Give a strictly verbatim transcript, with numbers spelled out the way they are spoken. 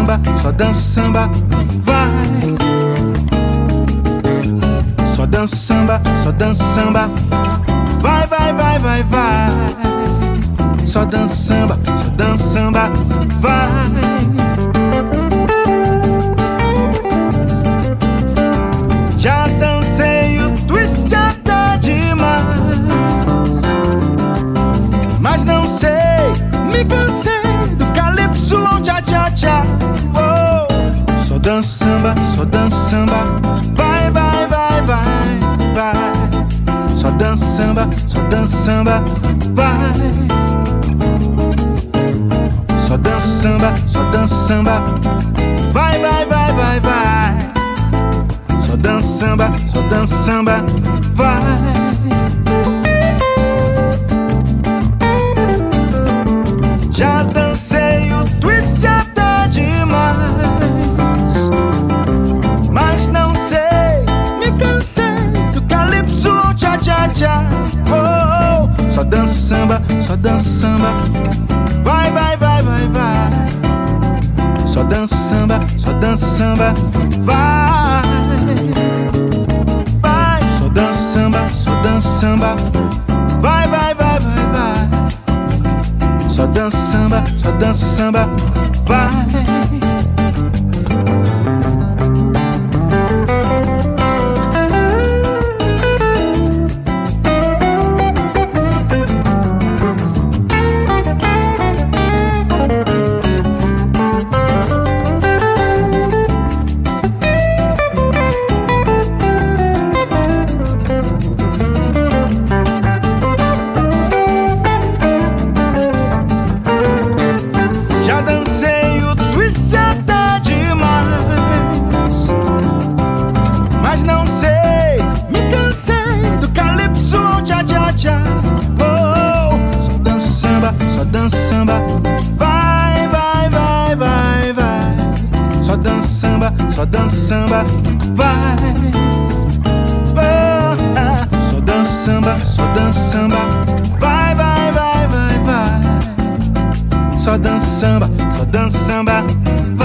samba, só danço samba, vai. Só danço samba, só danço samba, vai, vai, vai, vai, vai. Só danço samba, só danço samba, vai. Já dancei o twist até demais, mas não sei, me cansei do calypso ao tchá tchá tchá. Oh, só danço samba, só danço samba, vai, vai, vai, vai, vai. Só danço samba, só danço samba, vai. Só danço samba, só danço samba, vai, vai, vai, vai, vai. Só danço samba, só danço samba, vai. Já dancei o twist até demais, mas não sei, me cansei do calypso ao tchá tchá tchá. Oh, só danço samba, só danço samba, vai, vai, vai, vai, vai. Só danço samba, só danço samba, vai. Vai, só danço samba, só danço samba, vai, vai, vai, vai, vai. Só danço samba, só danço samba, vai. Só danço samba, vai, vai, vai, vai, vai. Só danço samba, só danço samba, vai. Oh, ah. Só danço samba, só danço samba, vai, vai, vai, vai, vai. Só danço samba, só danço samba, vai.